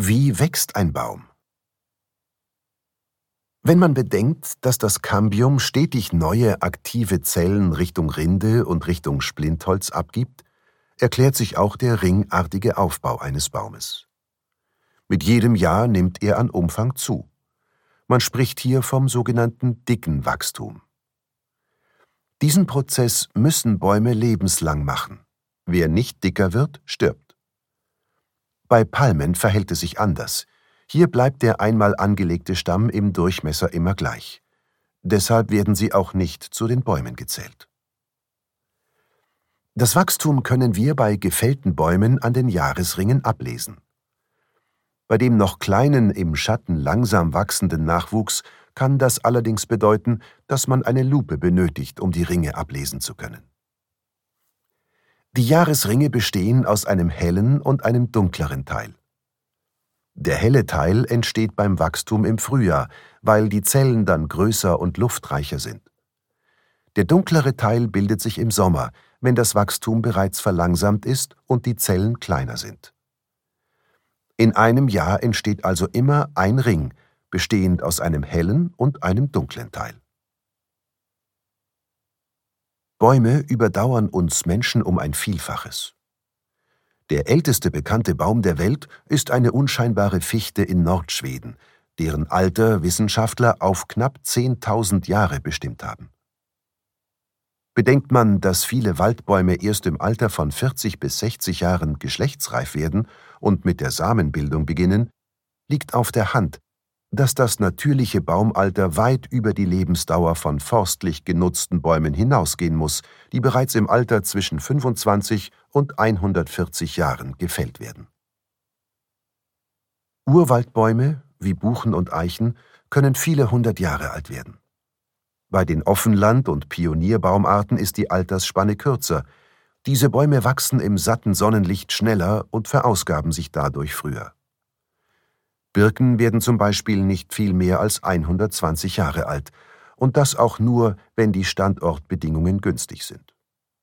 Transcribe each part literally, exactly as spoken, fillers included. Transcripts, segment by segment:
Wie wächst ein Baum? Wenn man bedenkt, dass das Cambium stetig neue aktive Zellen Richtung Rinde und Richtung Splintholz abgibt, erklärt sich auch der ringartige Aufbau eines Baumes. Mit jedem Jahr nimmt er an Umfang zu. Man spricht hier vom sogenannten dicken Wachstum. Diesen Prozess müssen Bäume lebenslang machen. Wer nicht dicker wird, stirbt. Bei Palmen verhält es sich anders. Hier bleibt der einmal angelegte Stamm im Durchmesser immer gleich. Deshalb werden sie auch nicht zu den Bäumen gezählt. Das Wachstum können wir bei gefällten Bäumen an den Jahresringen ablesen. Bei dem noch kleinen, im Schatten langsam wachsenden Nachwuchs kann das allerdings bedeuten, dass man eine Lupe benötigt, um die Ringe ablesen zu können. Die Jahresringe bestehen aus einem hellen und einem dunkleren Teil. Der helle Teil entsteht beim Wachstum im Frühjahr, weil die Zellen dann größer und luftreicher sind. Der dunklere Teil bildet sich im Sommer, wenn das Wachstum bereits verlangsamt ist und die Zellen kleiner sind. In einem Jahr entsteht also immer ein Ring, bestehend aus einem hellen und einem dunklen Teil. Bäume überdauern uns Menschen um ein Vielfaches. Der älteste bekannte Baum der Welt ist eine unscheinbare Fichte in Nordschweden, deren Alter Wissenschaftler auf knapp zehntausend Jahre bestimmt haben. Bedenkt man, dass viele Waldbäume erst im Alter von vierzig bis sechzig Jahren geschlechtsreif werden und mit der Samenbildung beginnen, liegt auf der Hand, dass das natürliche Baumalter weit über die Lebensdauer von forstlich genutzten Bäumen hinausgehen muss, die bereits im Alter zwischen fünfundzwanzig und hundertvierzig Jahren gefällt werden. Urwaldbäume, wie Buchen und Eichen, können viele hundert Jahre alt werden. Bei den Offenland- und Pionierbaumarten ist die Altersspanne kürzer. Diese Bäume wachsen im satten Sonnenlicht schneller und verausgaben sich dadurch früher. Birken werden zum Beispiel nicht viel mehr als hundertzwanzig Jahre alt, und das auch nur, wenn die Standortbedingungen günstig sind.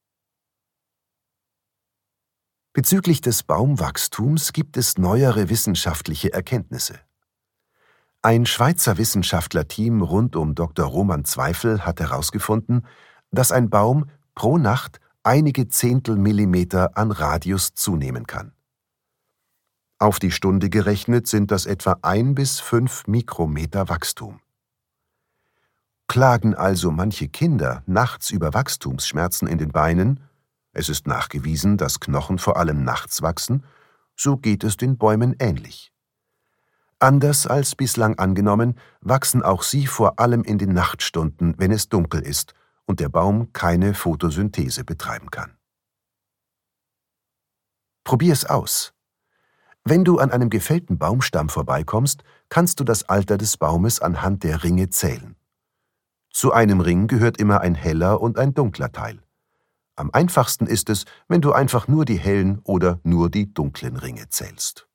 Bezüglich des Baumwachstums gibt es neuere wissenschaftliche Erkenntnisse. Ein Schweizer Wissenschaftlerteam rund um Doktor Roman Zweifel hat herausgefunden, dass ein Baum pro Nacht einige Zehntel Millimeter an Radius zunehmen kann. Auf die Stunde gerechnet sind das etwa ein bis fünf Mikrometer Wachstum. Klagen also manche Kinder nachts über Wachstumsschmerzen in den Beinen, es ist nachgewiesen, dass Knochen vor allem nachts wachsen, so geht es den Bäumen ähnlich. Anders als bislang angenommen, wachsen auch sie vor allem in den Nachtstunden, wenn es dunkel ist und der Baum keine Photosynthese betreiben kann. Probier's aus. Wenn du an einem gefällten Baumstamm vorbeikommst, kannst du das Alter des Baumes anhand der Ringe zählen. Zu einem Ring gehört immer ein heller und ein dunkler Teil. Am einfachsten ist es, wenn du einfach nur die hellen oder nur die dunklen Ringe zählst.